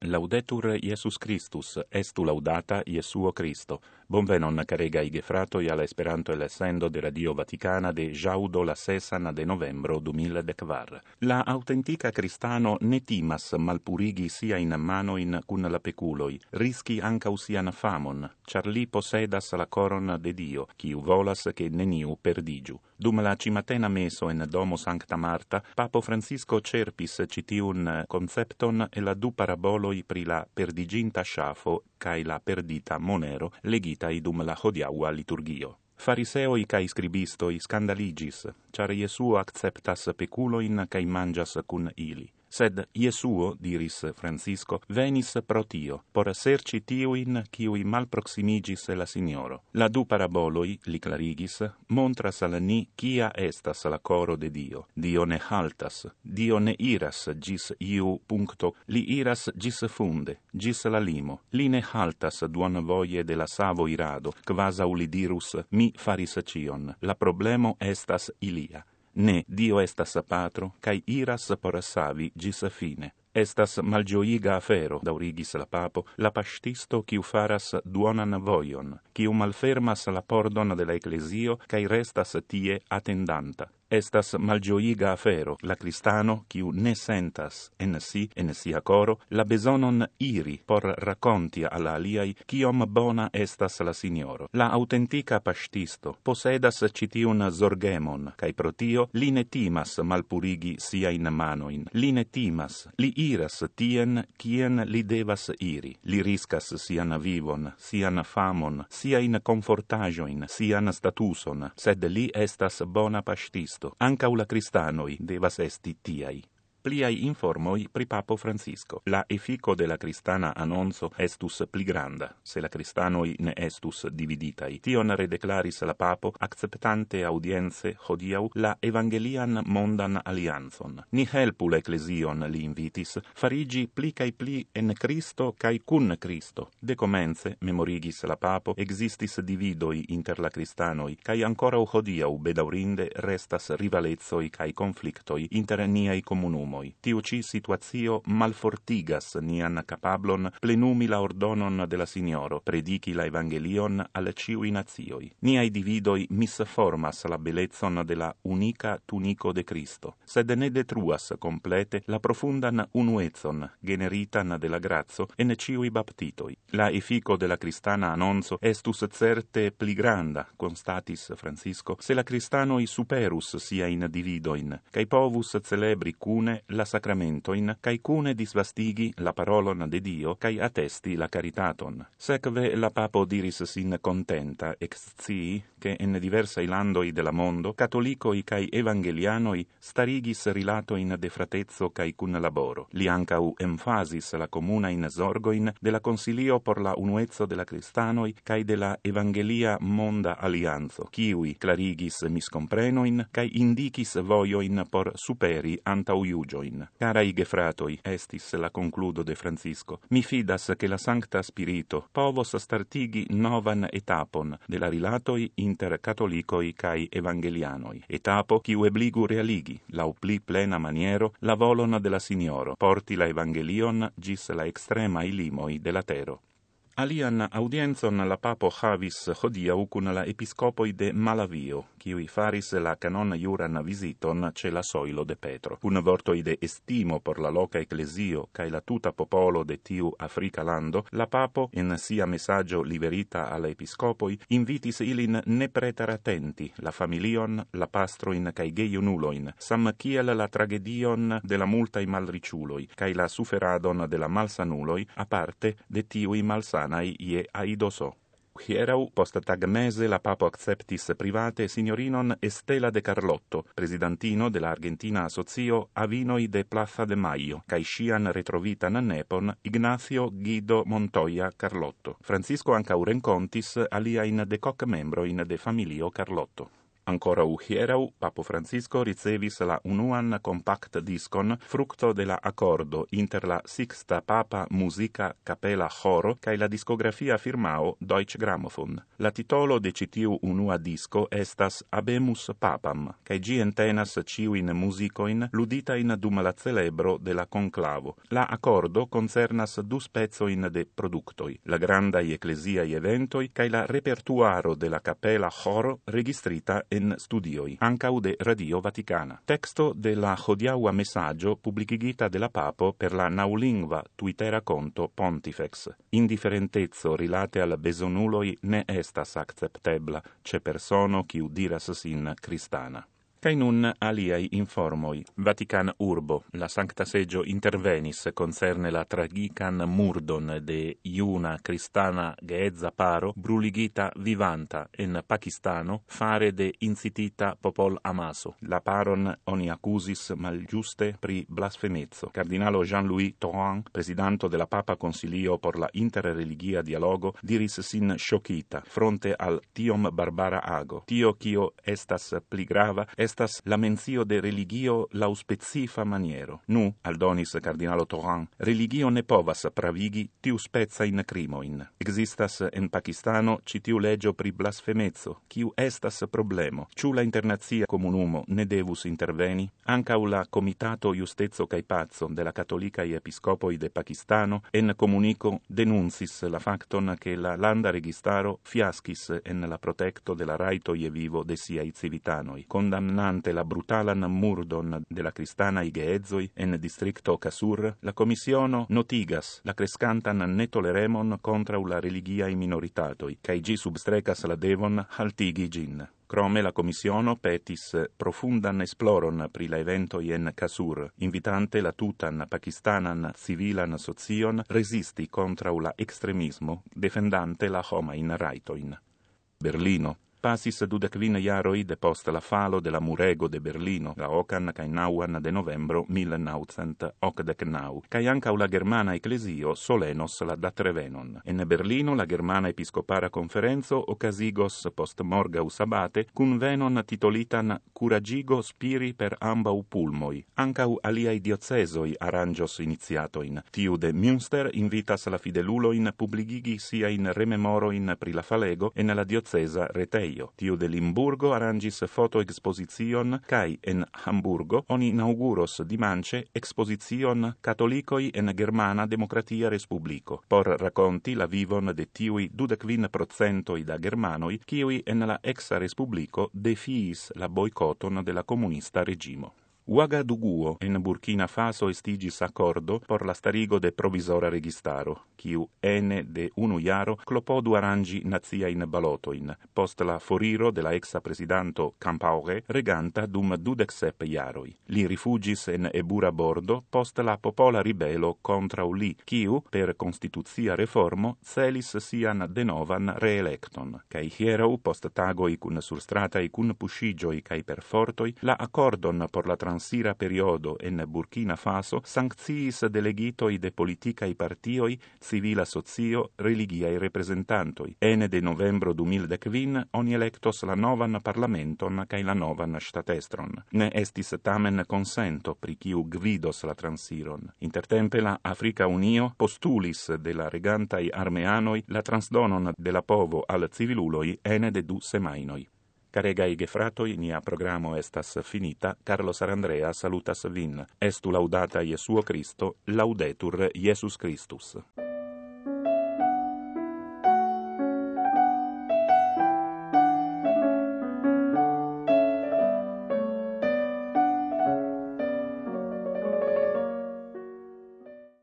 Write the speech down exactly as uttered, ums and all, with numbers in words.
Laudetur Iesus Christus, estu laudata Iesuo Christo. Bonvenon caregai gefratoi alla Esperanto el essendo de Radio Vaticana de jaudo la sesan de novembro duemiladekvar. La autentica cristano ne timas malpurigi sia in mano in cun la peculoi, rischi ancau sian famon, char li posedas la coron de Dio, quiu volas che neniu perdigiu. Dum la cimatena meso en domo Sancta Marta, Papo Francisco cerpis citiun concepton e la du paraboloi pri la perdiginta sciafo cae la perdita monero legitai dum la hodiaua liturgio. Fariseoi cae scribistoi scandaligis, char Iesuo acceptas peculoin cae mangias cun ili. Sed Iesuo, diris Francisco, venis pro tio, por serci tiuin quiui malproximigis la Signoro. La du paraboloi, li clarigis, montras al ni quia estas la coro de Dio. Dio ne haltas, Dio ne iras gis iu puncto, li iras gis funde, gis la limo. Li ne haltas duon voie de la savo irado, quasi uli dirus, mi faris cion. La problemo estas ilia. Ne, Dio estas patro, cae iras por savi gis fine. Estas malgioiga afero, daurigis la papo, la pastisto quiu faras duonan voion, quiu malfermas la pordon de la ecclesio, cae restas tie attendanta. Estas malgioiga afero, la cristano, quiu ne sentas en si, en sia coro, la besonon iri por raconti alla aliai quiom bona estas la Signoro. La autentica pastisto posedas citiun zorgemon, cae pro tio li ne timas malpurigi sia in manoin, li ne timas, li iras tien quien li devas iri. Li riscas sian vivon, sian famon, sian confortagioin, sian statuson, sed li estas bona pastisto. Ancau la cristanoi devas esti tiai. Pliai informoi pri Papo Francisco. La effico de la cristana annonzo estus pli granda, se la cristanoi ne estus dividitai. Tion redeclaris la Papo, acceptante audienze hodiau la evangelian mondan allianzon. Ni helpu l'ecclesion, li invitis, farigi pli cae pli en Cristo cae cun Cristo. De comence, memorigis la Papo, existis dividoi inter la cristanoi, cae ancora hodiau bedaurinde restas rivalezoi cae conflictoi inter niai comunum. Tiu ci situatio malfortigas nian capablon plenumi la ordonon de la Signoro, predici la evangelion al ciui nazioi. Niai dividoi misformas la bellezon de la unica tunico de Cristo, sed ne detruas complete la profundan unuezon generitan de la grazo en ciui baptitoi. La effico de la cristana annonzo estus certe pli granda, constatis Francisco, se la cristanoi superus sia in dividoin, cae povus celebri cune la sacramentoin, cae cune disvastigi la parolon de Dio, cae attesti la caritaton. Secve la Papo diris sin contenta, excii, che in diversai landoi de la mondo, catolicoi cae evangelianoi starigis rilatoin de fratezzo cae cun laboro. Li ancau emphasis la comuna in zorgoin de la Consilio por la unuezzo de la cristanoi cae de la evangelia monda allianzo, kiui clarigis miscomprenoin cae indicis voioin por superi antau iugioin. Carai gefratoi, estis la concludo de Francisco, mi fidas che la Sancta Spirito povos startigi novan etapon de la rilatoi inter catolicoi cae evangelianoi, etapo quiu ebligu realigi, lau pli plena maniero, la volon de la Signoro, porti la evangelion gis la extremai limoi de la tero. Alian audienzon la Papo havis hodiau cun la episcopoi de Malavio, quiui faris la canon iuran visiton ce la soilo de Petro. Cun vortoi de estimo por la loca ecclesio cae la tuta popolo de tiu Africa lando, la Papo, in sia messaggio liverita alla episcopoi, invitis ilin ne preter attenti, la familion, la pastroin cae geiunuloin, sam kiel la tragedion de la multai malriciuloi, cae la suferadon de la malsanuloi, aparte de tiui malsanai ie aidoso. Hierau, post tag mese, la Papo acceptis private signorinon Estela de Carlotto, presidentino de la Argentina Asocio a vinoi de Plaza de Mayo, cae scian retrovitan nepon Ignacio Guido Montoya Carlotto. Francisco ancau rencontis aliain decoc membroin de familio Carlotto. Ancora u hierau, Papo Francisco ricevis la unuan compact discon fructo de la accordo inter la Sixta Papa Musica Capella Choro cae la discografia firmao Deutsche Grammophon. La titolo de citiu unua disco estas Habemus Papam, cae gi entenas ciuin musicoin luditain dum la celebro de la conclavo. La accordo concernas du spezoin de productoi, la grandai ecclesiai eventoi cae la repertuaro de la Capella Choro registrita en studioi, ancau de Radio Vaticana. Texto de la hodiaua messaggio publicigita de la Papo per la naulingva Twittera conto Pontifex. Indifferentezzo rilate al besonuloi ne estas acceptebla, ce persono quiu diras sin cristana. Cae nun aliai informoi. Vatican urbo, la Sancta Seggio intervenis concerne la tragican murdon de iuna cristana geezza paro bruligita vivanta en Pakistano fare de incitita popol amaso. La paron oni accusis malgiuste pri blasfemezzo. Cardinalo Jean-Louis Thoran, presidanto de la Papa Consilio por la interreligia dialogo, diris sin sciocchita fronte al tiom barbara ago. Tio cio estas pli grava estas la menzio de religio lau specifa maniero. Nu, aldonis cardinalo Thoran, religio ne povas pravigi tiu spezza in crimoin. Existas en Pakistano citiu legio pri blasfemezzo, kiu estas problemo. Ciu la internazia comunumo ne devus interveni? Ancau la Comitato Justezzo cae Pazzo de la Catholicai Episcopoi de Pakistano en comunico denuncis la facton che la landa registaro fiascis en la protecto de la raito je vivo de siai civitanoi, condamnante la brutalan murdon de la cristanai geedzoi en districto Kasur, la Commissiono notigas la crescantan netoleremon contra la religiai minoritatoi, cae gi substrecas la devon haltigi gin. Crome la Commissiono petis profundan esploron pri la eventoi en Kasur, invitante la tutan pakistanan civilan socion resisti contra la extremismo, defendante la homain raitoin. Berlino. Pasis dudecvin jaroi depost la falo de la murego de Berlino, la ocan cae nauan de novembro mil naucent ocdecnau, cae ancau la germana ecclesio solenos la datrevenon. En Berlino la germana episcopara conferenzo occasigos post morgau sabate convenon titolitan Curagigo spiri per ambau pulmoi. Ancau aliai diocesoi arangios iniziatoin. Tiu de Münster invitas la fideluloin publigigi sia in rememoroin pri la falego en la diocesa retei. Tiu de Limburgo arrangis fotoexposition, cae en Hamburgo oni inauguros dimanche exposition Catolicoi en Germana Democratia Respublico, por raconti la vivon de tiui dudecvin procentoi da germanoi, kiui en la exa Respublico defiis la boicoton de la comunista regimo. Ouagadougou en Burkina Faso estigis accordo por la starigo de provisora registaro, quiu ene de unu jaro clopodu arrangi naziain balotoin, post la foriro de la exa presidanto Campaure reganta dum dudexep jaroi. Li rifugis en ebura bordo post la popola ribelo contra li, quiu, per constituzia reformo, celis sian denovan reelecton, cae hierau post tagoi cun surstratai cun puscigioi cae per fortoi, la accordon por la transira periodo en Burkina Faso sanctiis delegitoi de politicae partioi, civila socio, religiae representantoi. Ene de novembro du mil decvin oni electos la novan parlamenton cae la novan statestron. Ne estis tamen consento pri kiu gvidos la transiron. Intertempe la Africa Unio postulis de la regantai armeanoi la transdonon de la povo al civiluloi ene de du semainoi. Caregai gefratoi, nia programo estas finita. Carlo Sarandrea salutas vin. Estu laudata Jesuo Christo, laudetur Jesus Christus.